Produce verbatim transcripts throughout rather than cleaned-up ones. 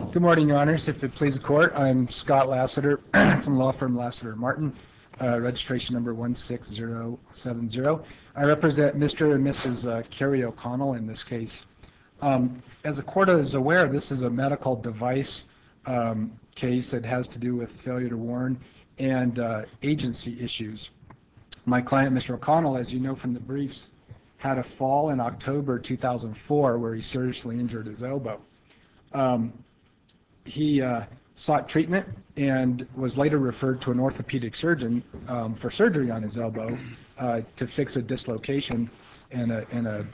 Good morning, Your Honors. If it pleases the Court, I'm Scott Lassiter from law firm Lassiter Martin, uh, registration number one six zero seven zero. I represent Mister and Missus Uh, Carrie O'Connell in this case. Um, as the Court is aware, this is a medical device um, case that has to do with failure to warn and uh, agency issues. My client, Mister O'Connell, as you know from the briefs, had a fall in October two thousand four where he seriously injured his elbow. Um, he uh, sought treatment and was later referred to an orthopedic surgeon um, for surgery on his elbow uh, to fix a dislocation and, a, and a,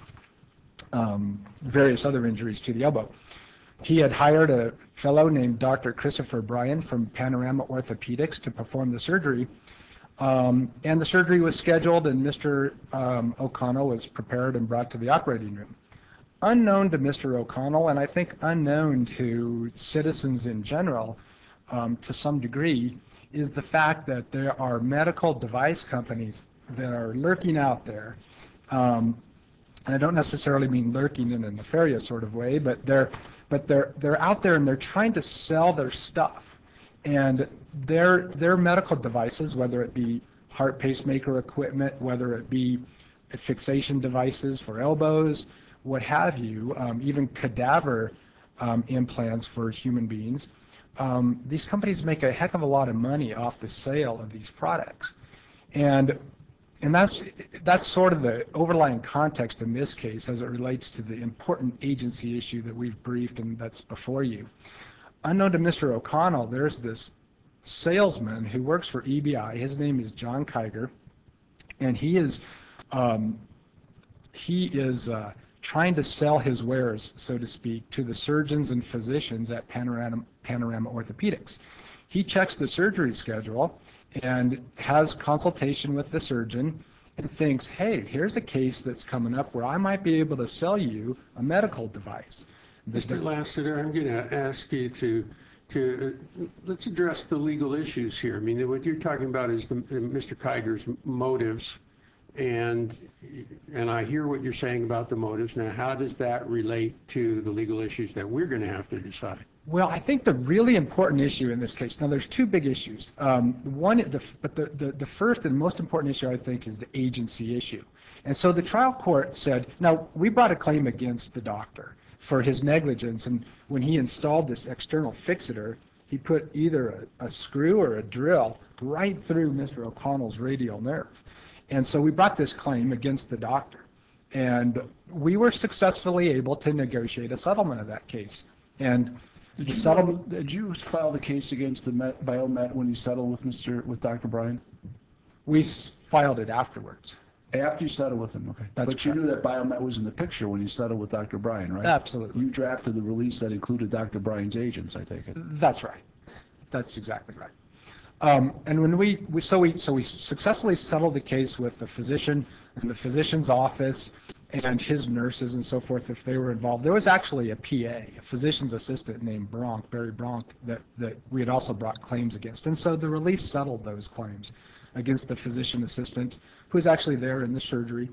um, various other injuries to the elbow. He had hired a fellow named Doctor Christopher Bryan from Panorama Orthopedics to perform the surgery. Um, and the surgery was scheduled, and Mister Um, O'Connell was prepared and brought to the operating room. Unknown to Mister O'Connell, and I think unknown to citizens in general, um, to some degree, is the fact that there are medical device companies that are lurking out there. Um, and I don't necessarily mean lurking in a nefarious sort of way, but they're, but they're, they're out there and they're trying to sell their stuff. And their, their medical devices, whether it be heart pacemaker equipment, whether it be fixation devices for elbows, what have you, um, even cadaver um, implants for human beings, um, these companies make a heck of a lot of money off the sale of these products. And, and that's, that's sort of the overlying context in this case as it relates to the important agency issue that we've briefed and that's before you. Unknown to Mister O'Connell, there's this salesman who works for E B I. His name is John Kiger, and he is, um, he is uh, trying to sell his wares, so to speak, to the surgeons and physicians at Panorama, Panorama Orthopedics. He checks the surgery schedule and has consultation with the surgeon and thinks, hey, here's a case that's coming up where I might be able to sell you a medical device. Mister Lassiter, I'm going to ask you to, to uh, let's address the legal issues here. I mean, what you're talking about is the, Mister Kiger's motives. And and I hear what you're saying about the motives. Now, how does that relate to the legal issues that we're going to have to decide? Well, I think the really important issue in this case, now there's two big issues. Um, one, the, but the, the, the first and most important issue, I think, is the agency issue. And so the trial court said, now, we brought a claim against the doctor for his negligence, and when he installed this external fixator, he put either a, a screw or a drill right through Mister O'Connell's radial nerve. And so we brought this claim against the doctor, and we were successfully able to negotiate a settlement of that case. And did the you, settlement, did you file the case against the Met, Biomet when you settled with Mister with Doctor Bryan? We filed it afterwards. After you settled with him, okay. That's but correct. You knew that Biomet was in the picture when you settled with Doctor Bryan, right? Absolutely. You drafted the release that included Doctor Bryan's agents, I take it. That's right. That's exactly right. Um, and when we, we so we so we successfully settled the case with the physician and the physician's office and his nurses and so forth if they were involved. There was actually a P A, a physician's assistant named Bronk, Barry Bronk, that, that we had also brought claims against. And so the release settled those claims against the physician assistant who was actually there in the surgery,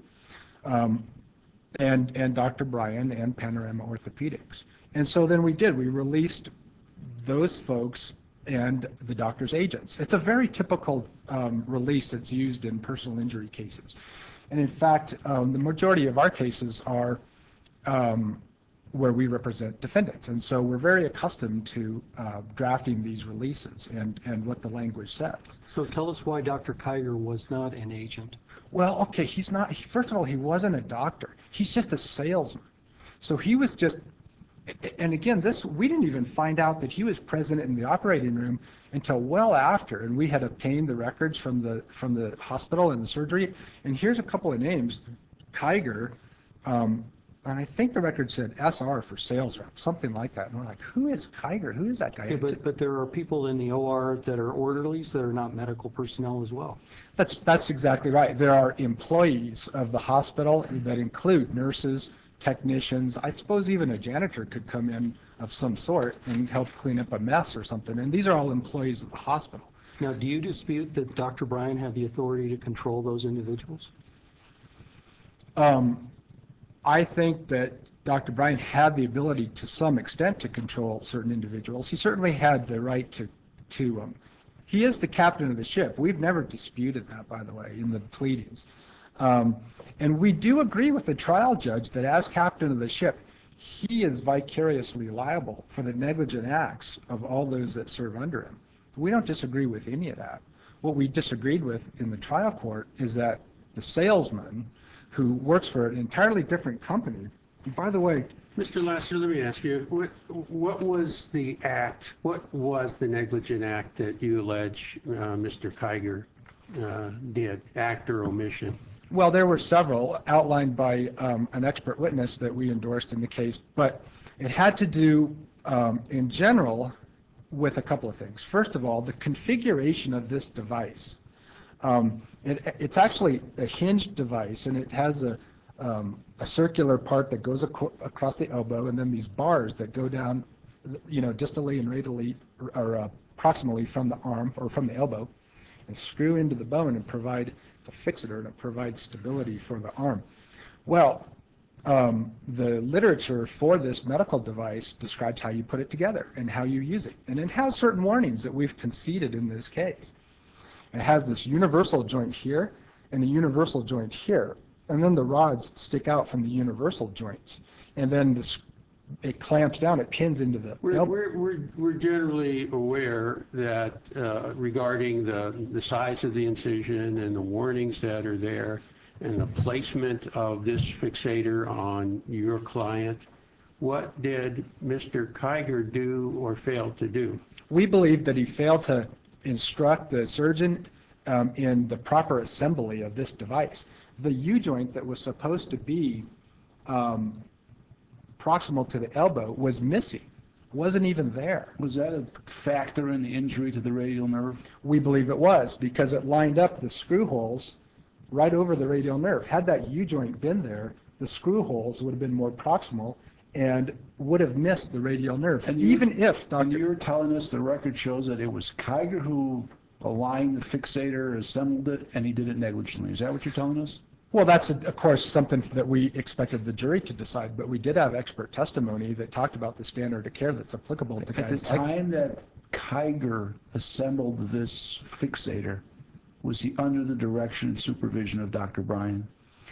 um, and, and Doctor Bryan and Panorama Orthopedics. And so then we did. We released those folks and the doctor's agents. It's a very typical um, release that's used in personal injury cases. And in fact, um, the majority of our cases are um, where we represent defendants. And so we're very accustomed to uh, drafting these releases and, and what the language says. So tell us why Doctor Kiger was not an agent. Well, okay, he's not, first of all, he wasn't a doctor. He's just a salesman. So he was just, and again, this, we didn't even find out that he was present in the operating room until well after, and we had obtained the records from the from the hospital and the surgery. And here's a couple of names: Kiger, um, and I think the record said S R for sales rep, something like that. And we're like, who is Kiger? Who is that guy? Yeah, but but there are people in the O R that are orderlies that are not medical personnel as well. That's that's exactly right. There are employees of the hospital that include nurses, technicians. I suppose even a janitor could come in of some sort and help clean up a mess or something. And these are all employees of the hospital. Now, do you dispute that Doctor Bryan had the authority to control those individuals? Um, I think that Doctor Bryan had the ability to some extent to control certain individuals. He certainly had the right to, to um, he is the captain of the ship. We've never disputed that, by the way, in the pleadings. Um, and we do agree with the trial judge that as captain of the ship, he is vicariously liable for the negligent acts of all those that serve under him. We don't disagree with any of that. What we disagreed with in the trial court is that the salesman who works for an entirely different company, and by the way, Mister Lassiter, let me ask you, what, what was the act, what was the negligent act that you allege uh, Mister Kiger uh, did, act or omission? well, there were several outlined by um, an expert witness that we endorsed in the case, but it had to do, um, in general, with a couple of things. First of all, the configuration of this device. Um, it, it's actually a hinged device, and it has a, um, a circular part that goes ac across the elbow, and then these bars that go down, you know, distally and radially, or uh, proximally from the arm or from the elbow, and screw into the bone and provide, it's a fixator, and it provides stability for the arm. Well, um, the literature for this medical device describes how you put it together and how you use it. And it has certain warnings that we've conceded in this case. It has this universal joint here and a universal joint here. And then the rods stick out from the universal joints. And then this, it clamps down, it pins into the We're, elbow. we're, we're, we're generally aware that uh, regarding the, the size of the incision and the warnings that are there and the placement of this fixator on your client, what did Mister Kiger do or fail to do? We believe that he failed to instruct the surgeon um, in the proper assembly of this device. The U-joint that was supposed to be um, proximal to the elbow was missing, wasn't even there. Was that a factor in the injury to the radial nerve? We believe it was, because it lined up the screw holes right over the radial nerve. Had that U-joint been there, the screw holes would have been more proximal and would have missed the radial nerve. And even you, if And Doctor you're telling us the record shows that it was Kiger who aligned the fixator, assembled it, and he did it negligently. Is that what you're telling us? Well, that's, of course, something that we expected the jury to decide, but we did have expert testimony that talked about the standard of care that's applicable to At guys the like. time that Kiger assembled this fixator, was he under the direction and supervision of Doctor Bryan?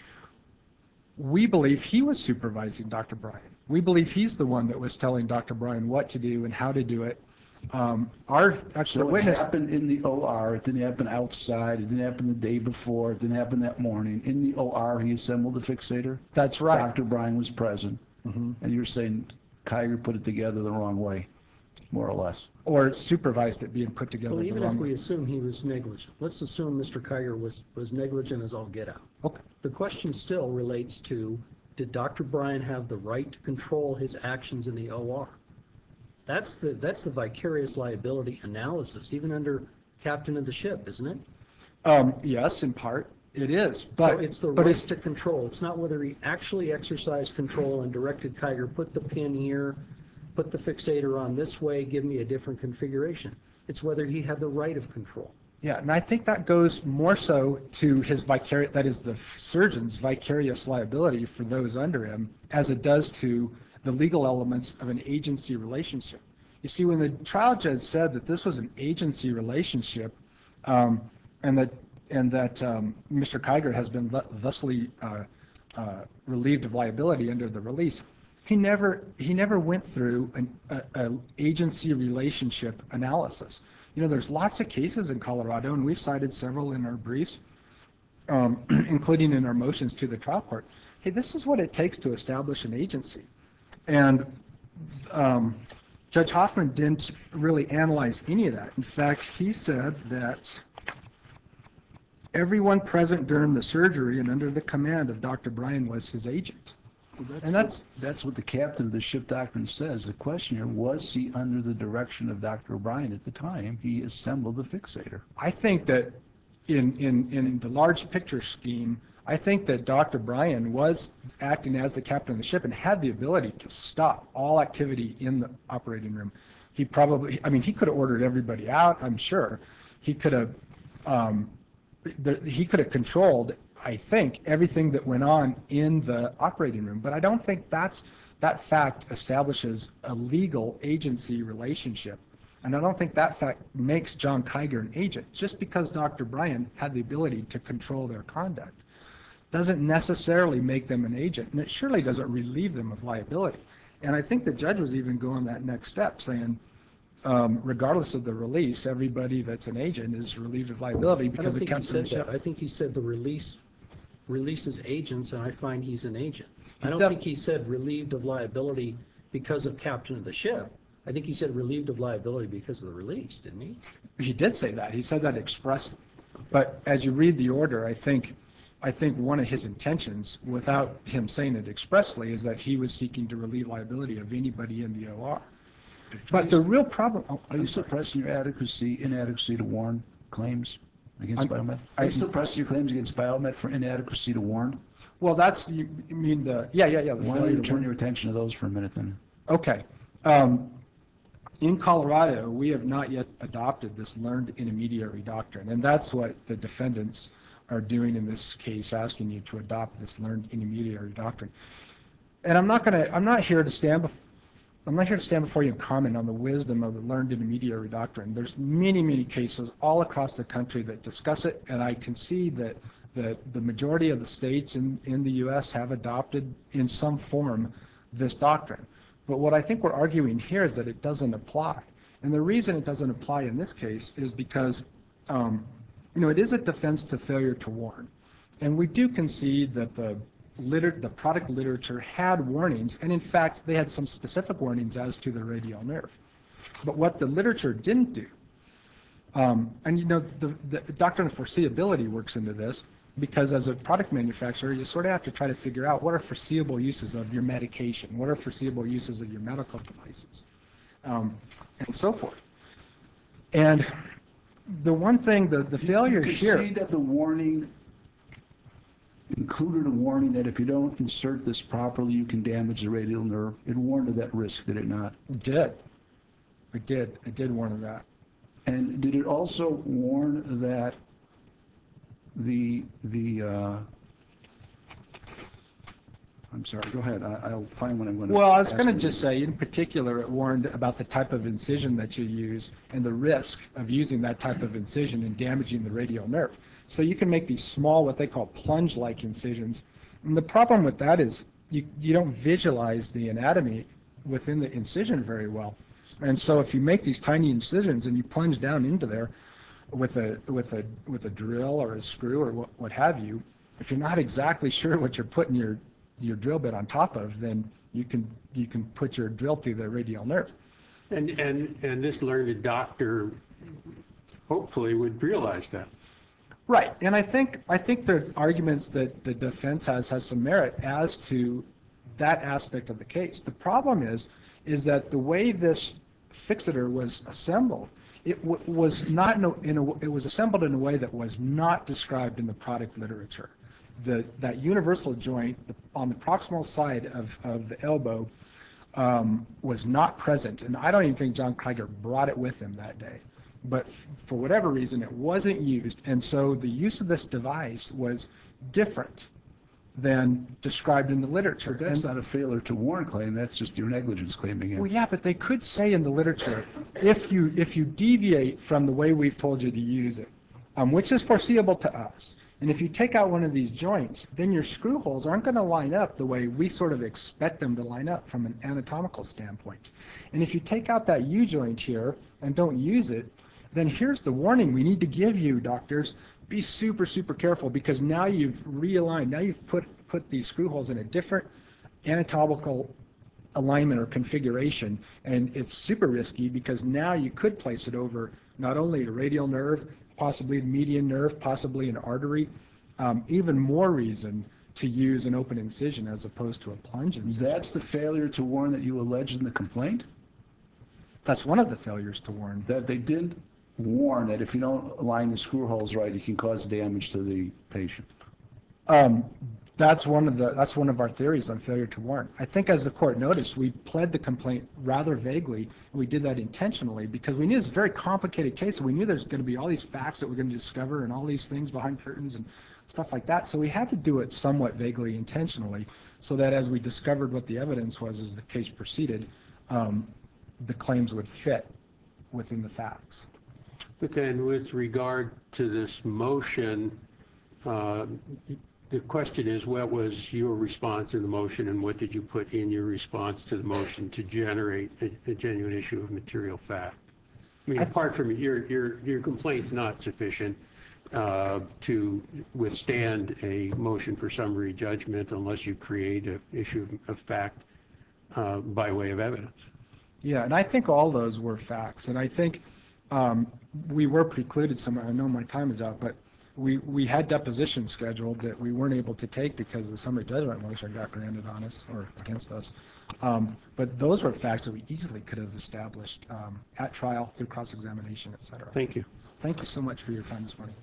We believe he was supervising Doctor Bryan. We believe he's the one that was telling Doctor Bryan what to do and how to do it. Um, our expert So it witness. happened in the O R, it didn't happen outside, it didn't happen the day before, it didn't happen that morning. In the O R, he assembled the fixator? That's right. Doctor Bryan was present, Mm-hmm. and you're saying Kiger put it together the wrong way, more or less? Or supervised it being put together Well, the even if wrong we way. assume he was negligent, let's assume Mister Kiger was, was negligent as all get out. Okay. The question still relates to, did Doctor Bryan have the right to control his actions in the O R? That's the, that's the vicarious liability analysis, even under captain of the ship, isn't it? Um, yes, in part, it is. But, So it's the but right it's, to control. It's not whether he actually exercised control and directed Kiger, put the pin here, put the fixator on this way, give me a different configuration. It's whether he had the right of control. yeah, and I think that goes more so to his vicarious, that is the surgeon's vicarious liability for those under him, as it does to the legal elements of an agency relationship. You see, when the trial judge said that this was an agency relationship, um, and that and that um, Mister Kiger has been thusly uh, uh, relieved of liability under the release, he never he never went through an a, a agency relationship analysis. You know, there's lots of cases in Colorado, and we've cited several in our briefs, um, including in our motions to the trial court. Hey, this is what it takes to establish an agency. And um, Judge Hoffman didn't really analyze any of that. In fact, he said that everyone present during the surgery and under the command of Doctor Bryan was his agent. Well, that's, And that's- that's what the captain of the ship doctrine says. The question here, was he under the direction of Doctor Bryan at the time he assembled the fixator? I think that in, in, in the large picture scheme, I think that Doctor Bryan was acting as the captain of the ship and had the ability to stop all activity in the operating room. He probably, I mean, he could have ordered everybody out, I'm sure. He could have, um, the, he could have controlled I think, everything that went on in the operating room. But I don't think that's, that fact establishes a legal agency relationship. And I don't think that fact makes John Kiger an agent. Just because Doctor Bryan had the ability to control their conduct doesn't necessarily make them an agent, and it surely doesn't relieve them of liability. And I think the judge was even going that next step, saying, um, regardless of the release, everybody that's an agent is relieved of liability I because don't it think he comes from the said that. ship. I think he said the release releases agents, and I find he's an agent. I don't def- think he said relieved of liability because of captain of the ship. I think he said relieved of liability because of the release, didn't he? He did say that. He said that expressly. But as you read the order, I think, I think one of his intentions, without him saying it expressly, is that he was seeking to relieve liability of anybody in the O R. But the real problem, oh, Are you I'm still sorry. pressing your adequacy, inadequacy to warn claims against I'm- Biomed? I- Are you still pressing your claims against Biomed for inadequacy to warn? Well, that's, you you mean the, yeah, yeah, yeah. the Why failure don't you to turn warn. your attention to those for a minute then? Okay. Um, In Colorado, we have not yet adopted this learned intermediary doctrine, and that's what the defendants are doing in this case, asking you to adopt this learned intermediary doctrine. And I'm not going to, I'm not here to stand, bef- I'm not here to stand before you and comment on the wisdom of the learned intermediary doctrine. There's many, many cases all across the country that discuss it, and I can see that that the majority of the states in, in the U S have adopted in some form this doctrine. But what I think we're arguing here is that it doesn't apply. And the reason it doesn't apply in this case is because, um, you know, it is a defense to failure to warn. And we do concede that the liter- the product literature had warnings, and in fact, they had some specific warnings as to the radial nerve. But what the literature didn't do, um, and you know, the, the doctrine of foreseeability works into this, because as a product manufacturer, you sort of have to try to figure out what are foreseeable uses of your medication, what are foreseeable uses of your medical devices, um, and so forth. And the one thing, the, the failure You here. concede that the warning included a warning that if you don't insert this properly, you can damage the radial nerve. It warned of that risk, did it not? It did. It did. It did warn of that. And did it also warn that the, the, uh, I'm sorry, go ahead. I- I'll find what I'm going to. Well, I was going to just say, in particular, it warned about the type of incision that you use and the risk of using that type of incision and damaging the radial nerve. So you can make these small, what they call plunge-like incisions. And the problem with that is you, you don't visualize the anatomy within the incision very well. And so if you make these tiny incisions and you plunge down into there with a, with a, with a drill or a screw or what, what have you, if you're not exactly sure what you're putting your your drill bit on top of, then you can you can put your drill through the radial nerve. And, and, and this learned doctor hopefully would realize that. Right, and I think I think the arguments that the defense has has some merit as to that aspect of the case. The problem is is that the way this fixator was assembled, it w- was not in a, in a, it was assembled in a way that was not described in the product literature. The, that universal joint on the proximal side of, of the elbow um, was not present, and I don't even think John Kiger brought it with him that day. But f- for whatever reason, it wasn't used, and so the use of this device was different than described in the literature. But that's And- not a failure to warn claim, that's just your negligence claim again. Well, yeah, but they could say in the literature, if you if you deviate from the way we've told you to use it, um, which is foreseeable to us, and if you take out one of these joints, then your screw holes aren't going to line up the way we sort of expect them to line up from an anatomical standpoint. And if you take out that U-joint here and don't use it, then here's the warning we need to give you, doctors. Be super, super careful, because now you've realigned, now you've put, put these screw holes in a different anatomical alignment or configuration, and it's super risky because now you could place it over not only a radial nerve, possibly the median nerve, possibly an artery. Um, even more reason to use an open incision as opposed to a plunge incision. That's the failure to warn that you allege in the complaint? That's one of the failures to warn. That they didn't warn that if you don't align the screw holes right, you can cause damage to the patient? Um, that's one of the that's one of our theories on failure to warn. I think, as the court noticed, we pled the complaint rather vaguely, and we did that intentionally because we knew it's a very complicated case. And we knew there's going to be all these facts that we're going to discover and all these things behind curtains, and stuff like that. So we had to do it somewhat vaguely intentionally so that as we discovered what the evidence was as the case proceeded, um, the claims would fit within the facts. But then with regard to this motion, uh, the question is, what was your response to the motion, and what did you put in your response to the motion to generate a, a genuine issue of material fact? I mean, apart from your, your, your complaint's not sufficient uh, to withstand a motion for summary judgment unless you create an issue of, of fact uh, by way of evidence. Yeah, and I think all those were facts, and I think um, we were precluded somewhere. I know my time is out, but we, we had depositions scheduled that we weren't able to take because the summary judgment motion got granted on us or against us. Um, but those were facts that we easily could have established um, at trial through cross-examination, et cetera. Thank you. Thank you so much for your time this morning.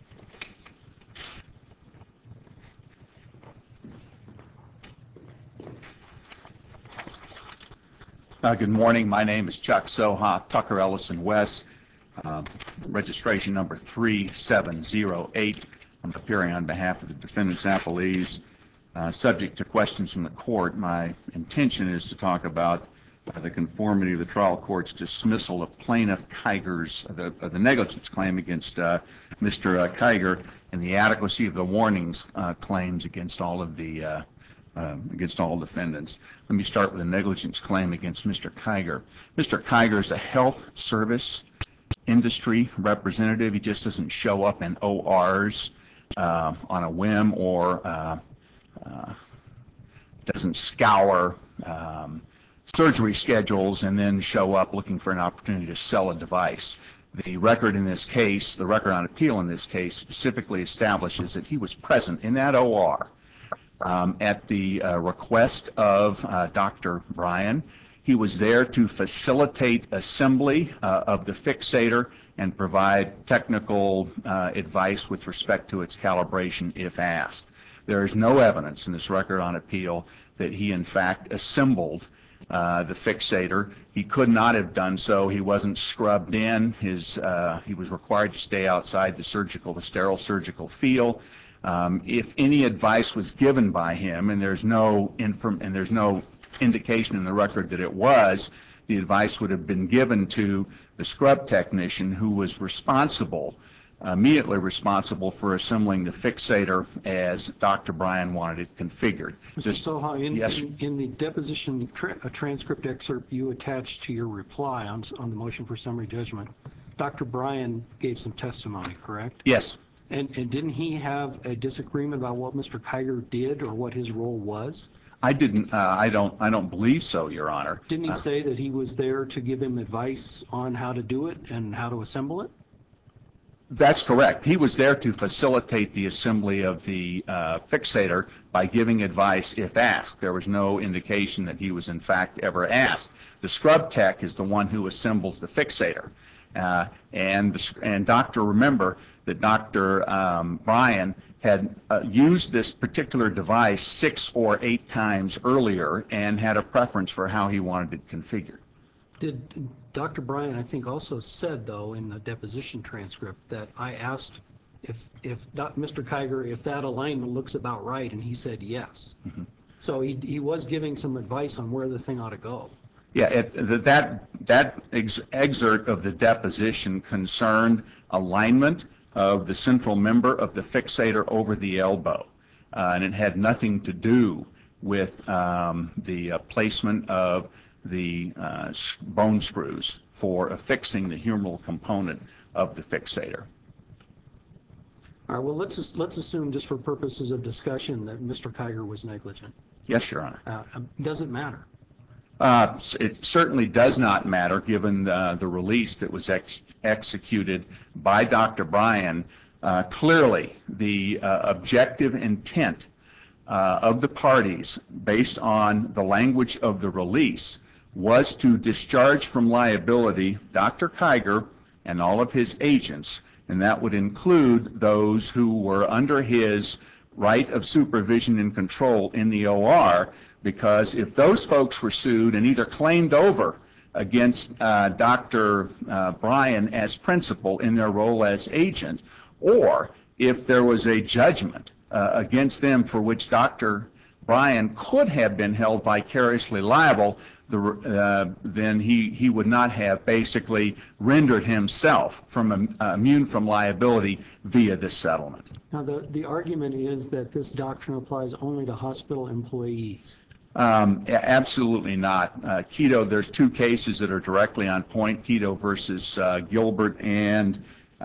Uh, good morning. My name is Chuck Sohoff, Tucker Ellison West, uh, registration number three seven zero eight. I'm appearing on behalf of the defendants appellees. Uh, subject to questions from the court, my intention is to talk about uh, the conformity of the trial court's dismissal of plaintiff Kiger's, uh, the, uh, the negligence claim against uh, Mister Uh, Kiger, and the adequacy of the warnings uh, claims against all of the uh, Uh, against all defendants. Let me start with a negligence claim against Mister Kiger. Mister Kiger is a health service industry representative. He just doesn't show up in O Rs uh, on a whim or uh, uh, doesn't scour um, surgery schedules and then show up looking for an opportunity to sell a device. The record in this case, the record on appeal in this case, specifically establishes that he was present in that O R Um, at the uh, request of uh, Doctor Bryan. He was there to facilitate assembly uh, of the fixator and provide technical uh, advice with respect to its calibration if asked. There is no evidence in this record on appeal that he in fact assembled uh, the fixator. He could not have done so. He wasn't scrubbed in. His, uh, he was required to stay outside the surgical, the sterile surgical field. Um, if any advice was given by him, and there's no inform and there's no indication in the record that it was, the advice would have been given to the scrub technician who was responsible, immediately responsible for assembling the fixator as Doctor Bryan wanted it configured. Mister Soha, in, yes, in, in the deposition tra a transcript excerpt you attached to your reply on, on the motion for summary judgment, Doctor Bryan gave some testimony, correct? Yes. And, and didn't he have a disagreement about what Mister Kiger did or what his role was? I didn't. Uh, I don't. I don't believe so, Your Honor. Didn't he uh, say that he was there to give him advice on how to do it and how to assemble it? That's correct. He was there to facilitate the assembly of the uh, fixator by giving advice if asked. There was no indication that he was in fact ever asked. The scrub tech is the one who assembles the fixator. Uh, and, the, and Doctor, remember that Doctor Um, Bryan had uh, used this particular device six or eight times earlier and had a preference for how he wanted it configured. Did Doctor Bryan, I think, also said, though, in the deposition transcript that I asked if, if Mister Kiger, if that alignment looks about right, and he said yes. Mm-hmm. So he, he was giving some advice on where the thing ought to go. Yeah, it, that, that ex excerpt of the deposition concerned alignment of the central member of the fixator over the elbow, uh, and it had nothing to do with um, the uh, placement of the uh, bone screws for affixing the humeral component of the fixator. All right, well, let's, just, let's assume, just for purposes of discussion, that Mister Kiger was negligent. Yes, Your Honor. Uh, doesn't matter. Uh, it certainly does not matter given uh, the release that was ex executed by Doctor Bryan. Uh, clearly, the uh, objective intent uh, of the parties, based on the language of the release, was to discharge from liability Doctor Kiger and all of his agents, and that would include those who were under his right of supervision and control in the O R, because if those folks were sued and either claimed over against uh, Doctor Uh, Bryan as principal in their role as agent, or if there was a judgment uh, against them for which Doctor Bryan could have been held vicariously liable, the, uh, then he, he would not have basically rendered himself from um, uh, immune from liability via this settlement. Now, the, the argument is that this doctrine applies only to hospital employees. Um, a- absolutely not. Uh, Keto, there's two cases that are directly on point, Keto versus uh, Gilbert, and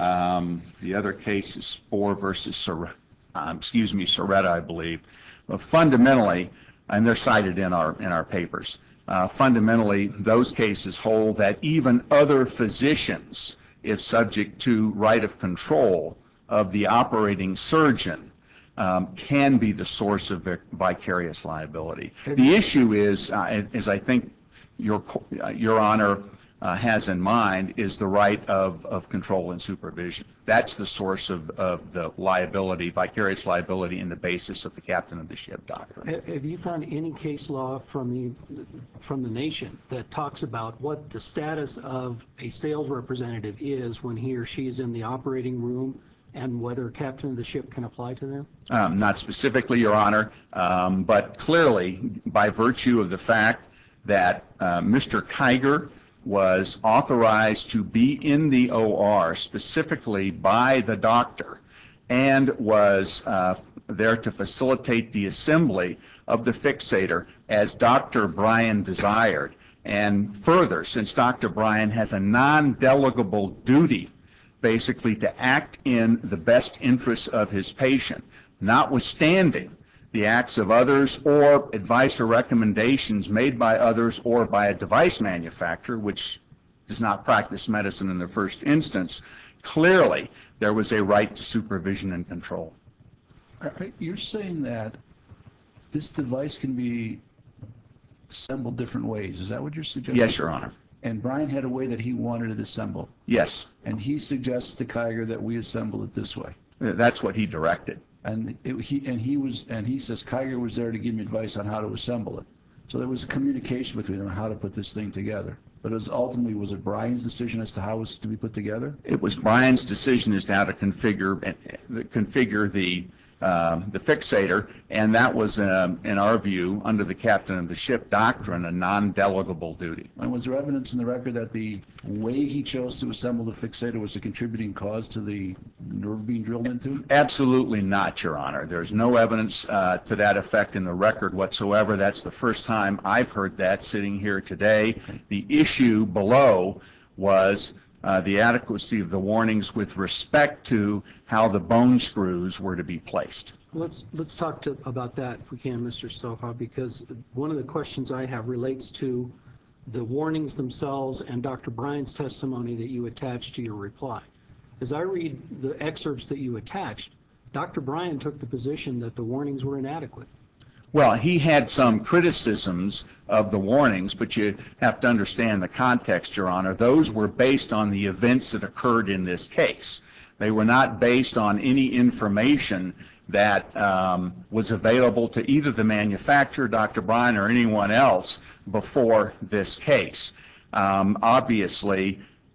um, the other case is Spohr versus, Sor- um, excuse me, Soretta, I believe. But fundamentally, and they're cited in our, in our papers, uh, fundamentally, those cases hold that even other physicians, if subject to right of control of the operating surgeon, um, can be the source of vic- vicarious liability. The issue is, uh, as I think your, uh, your Honor uh, has in mind, is the right of, of control and supervision. That's the source of, of the liability, vicarious liability, in the basis of the captain of the ship doctrine. Ha- Have you found any case law from the, from the nation that talks about what the status of a sales representative is when he or she is in the operating room, and whether captain of the ship can apply to them? Um, not specifically, Your Honor, um, but clearly, by virtue of the fact that uh, Mister Kiger was authorized to be in the O R specifically by the doctor and was uh, there to facilitate the assembly of the fixator as Doctor Bryan desired. And further, since Doctor Bryan has a non-delegable duty basically to act in the best interests of his patient, notwithstanding the acts of others or advice or recommendations made by others or by a device manufacturer, which does not practice medicine in the first instance, clearly there was a right to supervision and control. Are- are- You're saying that this device can be assembled different ways. Is that what you're suggesting? Yes, Your Honor. And Brian had a way that he wanted it assembled. Yes, And he suggests to Kiger that we assemble it this way. that's what he directed. And it, he and he was and he says Kiger was there to give me advice on how to assemble it. So there was a communication between them on how to put this thing together. But it was ultimately, was it Brian's decision as to how it was to be put together? It was Brian's decision as to how to configure configure the um, the fixator, and that was, um, in our view, under the captain of the ship doctrine, a non-delegable duty. And was there evidence in the record that the way he chose to assemble the fixator was a contributing cause to the nerve being drilled into? Absolutely not, Your Honor. There's no evidence uh, to that effect in the record whatsoever. That's the first time I've heard that sitting here today. The issue below was uh, the adequacy of the warnings with respect to how the bone screws were to be placed. Let's, let's talk to, about that if we can, Mister Soha, because one of the questions I have relates to the warnings themselves and Doctor Bryan's testimony that you attached to your reply. As I read the excerpts that you attached, Doctor Bryan took the position that the warnings were inadequate. Well, he had some criticisms of the warnings, but you have to understand the context, Your Honor. Those were based on the events that occurred in this case. They were not based on any information that um, was available to either the manufacturer, Doctor Bryan, or anyone else before this case. Um, obviously,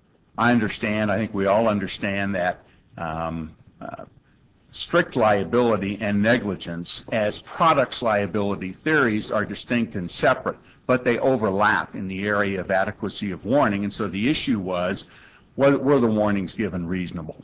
I understand, I think we all understand that um, uh, strict liability and negligence as products liability theories are distinct and separate, but they overlap in the area of adequacy of warning. And so the issue was, what were the warnings given reasonable?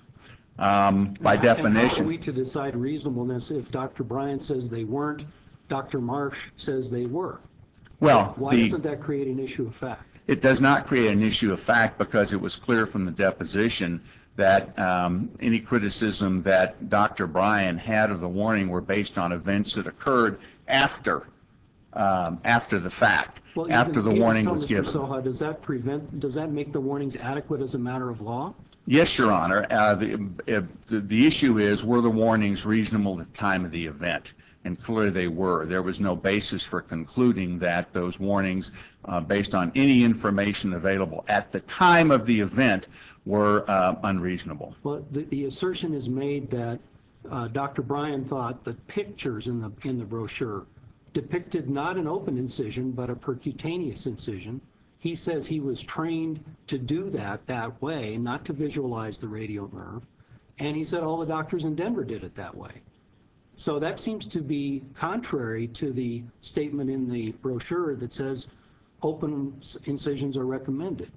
Um, by And how- And how definition, are we to decide reasonableness if Doctor Bryan says they weren't, Doctor Marsh says they were? well, Why the, doesn't that create an issue of fact? it does not create an issue of fact because it was clear from the deposition that um, any criticism that Doctor Bryan had of the warning were based on events that occurred after um, after the fact, Well, after even- the even warning so, was Mister given. Soha, does that prevent, does that make the warnings adequate as a matter of law? Yes, Your Honor. Uh, the, uh, the, the issue is, were the warnings reasonable at the time of the event? And clearly they were. There was no basis for concluding that those warnings, uh, based on any information available at the time of the event, were uh, unreasonable. Well, the, the assertion is made that uh, Doctor Bryan thought the pictures in the, in the brochure depicted not an open incision, but a percutaneous incision. He says he was trained to do that that way, not to visualize the radial nerve. And he said all the doctors in Denver did it that way. So that seems to be contrary to the statement in the brochure that says open incisions are recommended.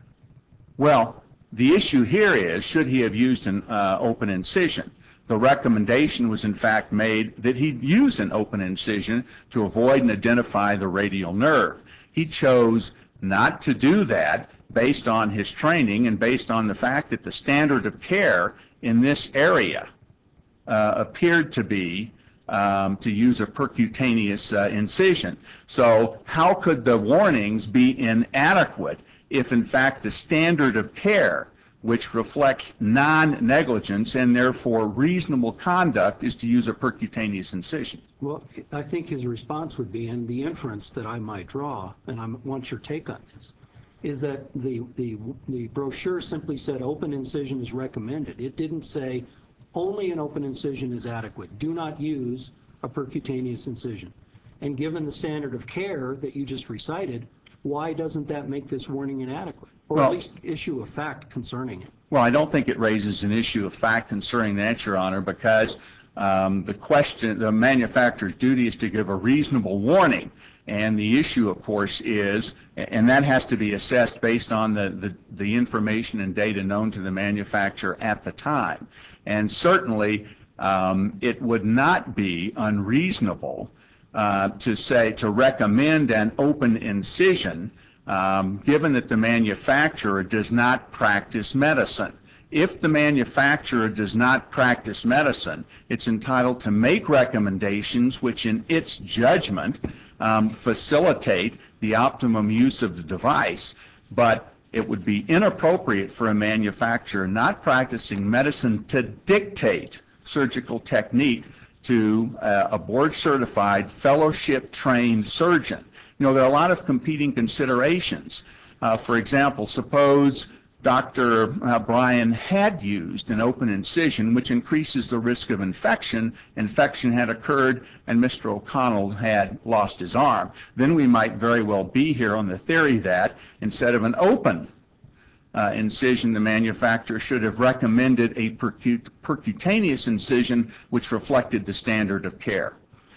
Well, the issue here is, should he have used an uh, open incision? The recommendation was in fact made that he use an open incision to avoid and identify the radial nerve. He chose not to do that based on his training and based on the fact that the standard of care in this area uh, appeared to be um, to use a percutaneous uh, incision. So how could the warnings be inadequate if in fact the standard of care, which reflects non-negligence and therefore reasonable conduct, is to use a percutaneous incision? Well, I think his response would be, and the inference that I might draw, and I want your take on this, is that the, the, the brochure simply said open incision is recommended. It didn't say only an open incision is adequate. Do not use a percutaneous incision. And given the standard of care that you just recited, why doesn't that make this warning inadequate? Or Well, at least issue a fact concerning it? Well, I don't think it raises an issue of fact concerning that, Your Honor, because um, the question, the manufacturer's duty is to give a reasonable warning. And the issue, of course, is, and that has to be assessed based on the, the, the information and data known to the manufacturer at the time. And certainly, um, it would not be unreasonable uh, to say, to recommend an open incision, um, given that the manufacturer does not practice medicine. If the manufacturer does not practice medicine, it's entitled to make recommendations which, in its judgment, um, facilitate the optimum use of the device. But it would be inappropriate for a manufacturer not practicing medicine to dictate surgical technique to uh, a board-certified, fellowship-trained surgeon. You know, there are a lot of competing considerations. Uh, for example, suppose Doctor Uh, Bryan had used an open incision, which increases the risk of infection. Infection had occurred, and Mister O'Connell had lost his arm. Then we might very well be here on the theory that instead of an open uh, incision, the manufacturer should have recommended a percut percutaneous incision, which reflected the standard of care.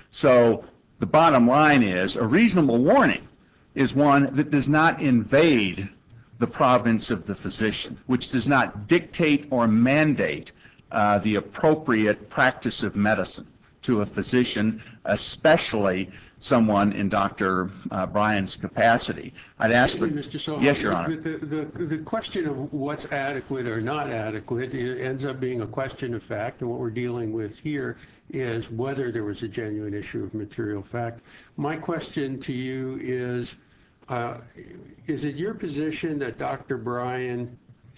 So the bottom line is, a reasonable warning is one that does not invade the province of the physician, which does not dictate or mandate uh, the appropriate practice of medicine to a physician, especially someone in Doctor Uh, Bryan's capacity. I'd ask the, Mister Soha, yes, Your Honor. The, the, the question of what's adequate or not adequate, it ends up being a question of fact, and what we're dealing with here is whether there was a genuine issue of material fact. My question to you is, Uh, is it your position that Doctor Bryan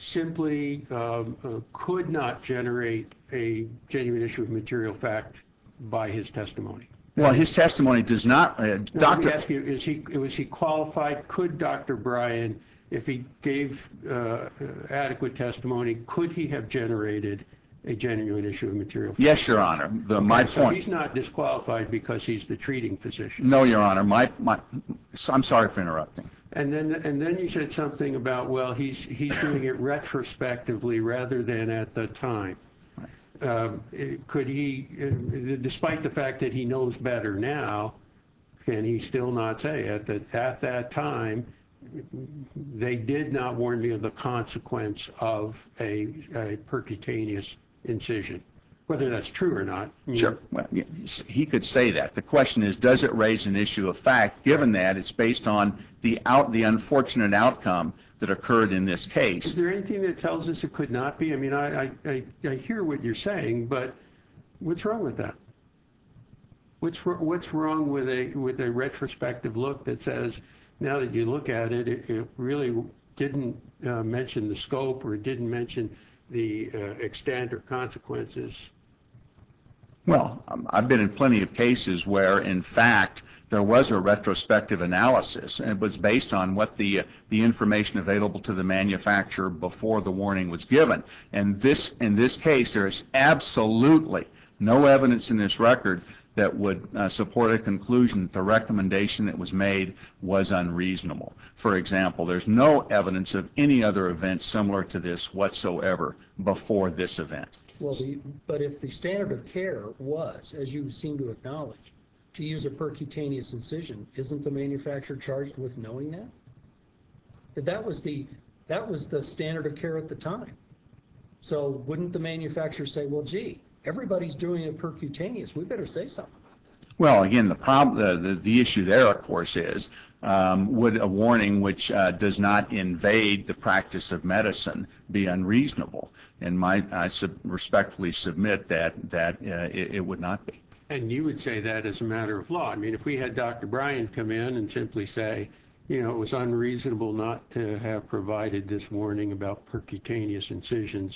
simply um, uh, could not generate a genuine issue of material fact by his testimony? Well, his testimony does not, uh, No, Doctor Let me ask you, is he, was he qualified? Could Doctor Bryan, if he gave uh, adequate testimony, could he have generated a genuine issue of material fact? Yes, Your Honor. The, Okay, my so point. he's not disqualified because he's the treating physician. No, Your Honor. My, my, I'm sorry for interrupting. And then, and then you said something about, well, he's, he's doing it retrospectively rather than at the time. Um, it- Could he, uh, despite the fact that he knows better now, can he still not say at that, at that time, they did not warn me of the consequence of a, a percutaneous incision? Whether that's true or not. I mean, Sure. Well, yeah, he could say that. The question is, does it raise an issue of fact, given that it's based on the out, the unfortunate outcome that occurred in this Is case? there anything that tells us it could not be? I mean, I, I, I I hear what you're saying, but what's wrong with that? What's, wr- what's wrong with a, with a retrospective look that says, now that you look at it, it, it really didn't uh, mention the scope, or it didn't mention the uh, extent or consequences? Well, um, I've been in plenty of cases where, in fact, there was a retrospective analysis, and it was based on what the uh, the information available to the manufacturer before the warning was given. And this, in this case, there is absolutely no evidence in this record that would uh, support a conclusion that the recommendation that was made was unreasonable. For example, there's no evidence of any other event similar to this whatsoever before this event. Well, the, but if the standard of care was, as you seem to acknowledge, to use a percutaneous incision, isn't the manufacturer charged with knowing that? If that was the, that was the standard of care at the time. So wouldn't the manufacturer say, well, gee, everybody's doing it percutaneous, we better say something about this? Well, again, the problem, the, the, the issue there, of course, is um, would a warning which uh, does not invade the practice of medicine be unreasonable? And my, I sub respectfully submit that that uh, it, it would not be. And you would say that as a matter of law. I mean, if we had Doctor Bryan come in and simply say, you know, it was unreasonable not to have provided this warning about percutaneous incisions,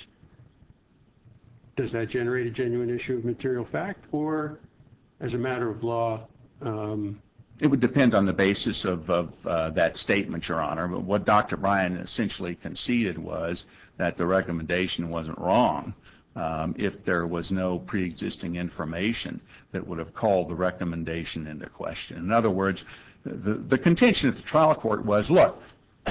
does that generate a genuine issue of material fact? Or as a matter of law, um, it would depend on the basis of, of uh, that statement, Your Honor. But what Doctor Bryan essentially conceded was that the recommendation wasn't wrong um, if there was no pre-existing information that would have called the recommendation into question. In other words, the, the contention at the trial court was, look,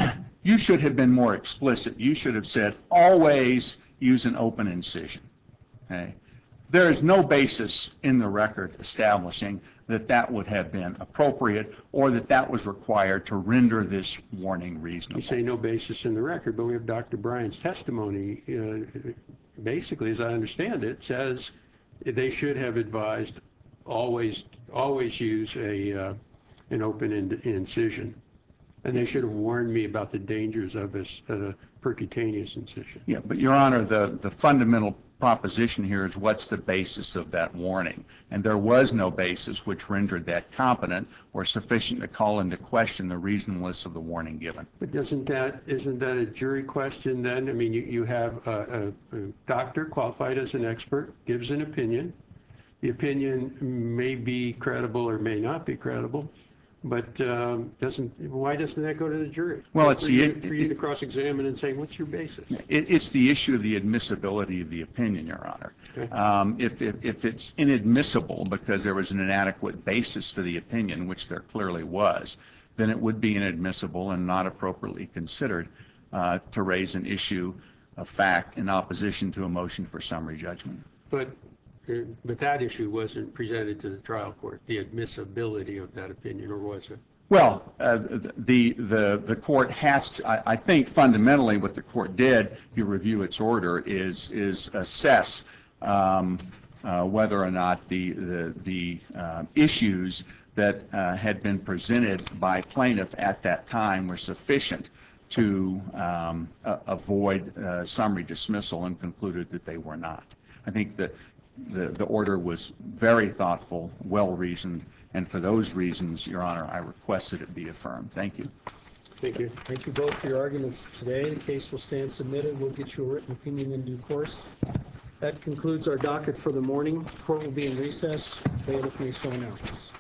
you should have been more explicit. You should have said, always use an open incision. Okay? There is no basis in the record establishing that that would have been appropriate or that that was required to render this warning reasonable. you say no basis in the record, but we have Doctor Bryan's testimony. Uh, basically, as I understand it, says they should have advised always always use a uh, an open in incision, and they should have warned me about the dangers of a, a percutaneous incision. Yeah, but Your Honor, the, the fundamental proposition here is what's the basis of that warning? And there was no basis which rendered that competent or sufficient to call into question the reasonableness of the warning given. But doesn't that, isn't that a jury question then? I mean, you, you have a, a, a doctor qualified as an expert, gives an opinion. The opinion may be credible or may not be credible, but um, doesn't, why doesn't that go to the jury? Well, it's for the, you, it, for you to cross-examine and say, what's your basis? It, it's the issue of the admissibility of the opinion, Your Honor. Okay. Um, if, if, if it's inadmissible because there was an inadequate basis for the opinion, which there clearly was, then it would be inadmissible and not appropriately considered uh, to raise an issue of fact in opposition to a motion for summary judgment. But, uh, but that issue wasn't presented to the trial court, the admissibility of that opinion, or was it? Well, uh, the, the, the court has to, I, I think fundamentally what the court did, if you review its order, is, is assess um, uh, whether or not the, the, the uh, issues that uh, had been presented by plaintiff at that time were sufficient to um, uh, avoid uh, summary dismissal, and concluded that they were not. I think that the, the order was very thoughtful, well-reasoned, and for those reasons, Your Honor, I request that it be affirmed. Thank you. Thank you. Thank you both for your arguments today. The case will stand submitted. We'll get you a written opinion in due course. That concludes our docket for the morning. Court will be in recess. Bailiff may so announce.